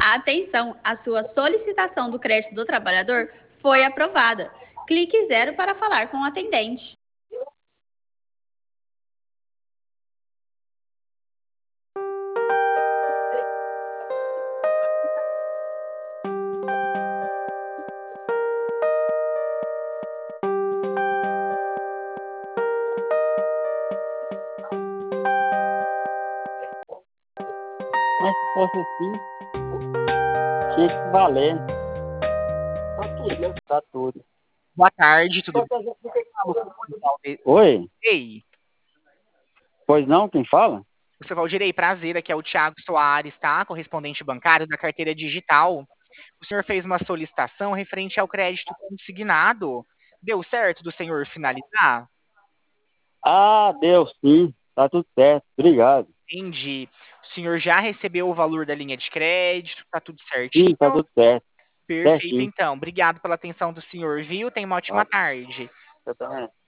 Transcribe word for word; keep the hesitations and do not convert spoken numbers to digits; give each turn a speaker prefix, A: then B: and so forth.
A: Atenção, a sua solicitação do crédito do trabalhador foi aprovada. Clique zero para falar com o atendente.
B: Mas se fosse assim, tinha que valer. Tá tudo, né? Tá tudo.
C: Boa tarde, tudo bem?
B: Oi?
C: Ei,
B: Pois não, quem fala?
C: o seu Valdirei, prazer, aqui é o Thiago Soares, tá? Correspondente bancário da carteira digital. O senhor fez uma solicitação referente ao crédito consignado. Deu certo do senhor finalizar?
B: Ah, deu sim. Tá tudo certo. Obrigado.
C: Entendi. O senhor já recebeu o valor da linha de crédito? Tá tudo
B: Sim, tá
C: certinho?
B: tudo certo.
C: Perfeito,
B: Certinho.
C: então. Obrigado pela atenção do senhor, viu? Tenha uma ótima
B: Ó,
C: tarde.
B: eu também.